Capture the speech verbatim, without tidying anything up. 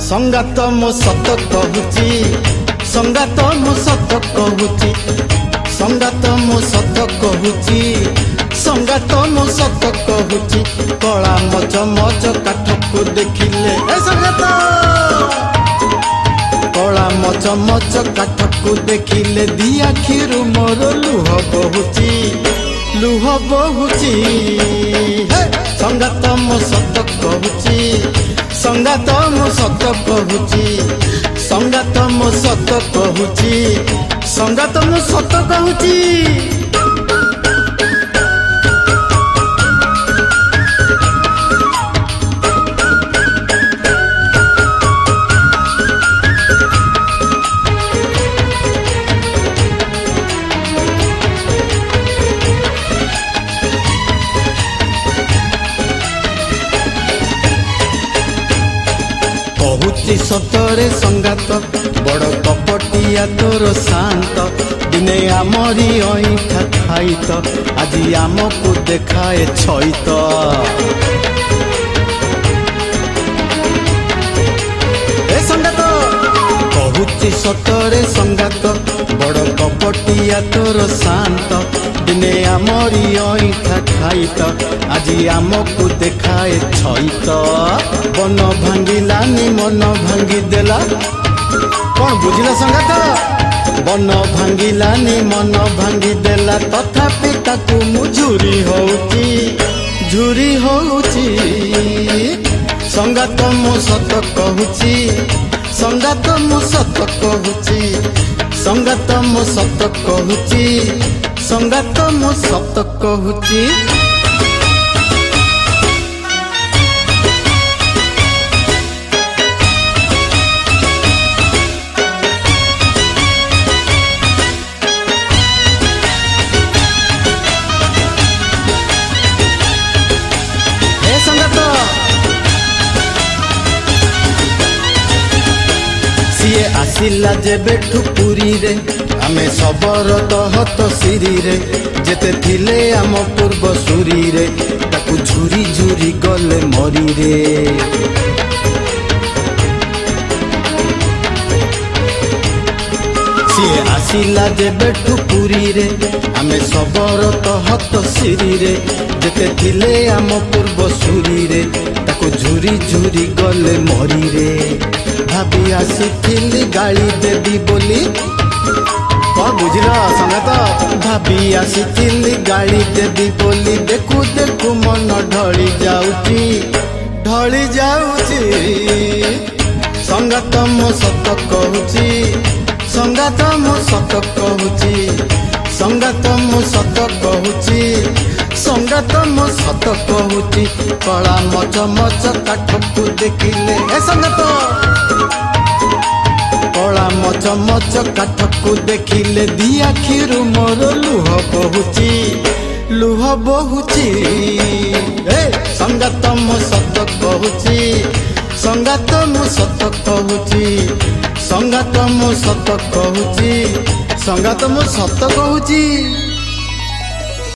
संगात मो सत कहूची संगात मो सत कहूची संगात मो सत कहूची संगात मो सत कहूची कला मच मच काठ को देखिले ए संगात कला मच मच काठ को देखिले दी आखिरु मोर लुह बहुची लुह बहुची संगात मो सत कहूची संगात मो सत कहूची संगात मो सत कहूची संगात मो सत कहूची। कहूची सतरे संगात बड़ कपटिया तोर शांत दिने आमरी ऐठा खाइत आज आमको देखाए छईत ए संगात कहूची सतरे संगात बड़ कपटिया तोर शांत दिने आमरी ऐठा खाइत आज आमको देखाए छईत बन भांगिलानी मन भांगी देला कौन बुझिला संगात बन भांगिलानी मन भांगी देला तथापि ताकू मु झुरी होउची झुरी होउची संगात मो सत कहूची संगात मो सत कहूची संगात मो सत कहूची संगात मो सत कहूची। सीए आसिला जेबेठु पुरी रे आमे सबरत हत सिरी रे जेते थिले आम पूर्व सुरी रे ताकू झुरी झुरी गले मरी रे सीए आसिला जेबेठु पुरी रे आमे सबरत हत सिरी रे जेते थिले आम पूर्व सुरी रे ताकू झुरी झुरी गले मरी रे भाभी आसी गाड़ी देवी बोली कौन बुझल संगात भाभी आसी गाड़ी देवी बोली देखू देखू मन ढली जाऊची ढली जाऊची संगात मो सत कहूची संगात मो सत कहूची संगात मो सत कहूची संगात मो सत कहूची कला मच मच काठ को देखिले ए संगात कला मच मच काठ को देखिले दी आखिरु मोर लुह बहुची लुह बहुची ए संगात मो सत कहूची संगात मो सत कहूची संगात मो सत कहूची संगात मो सत कहूची।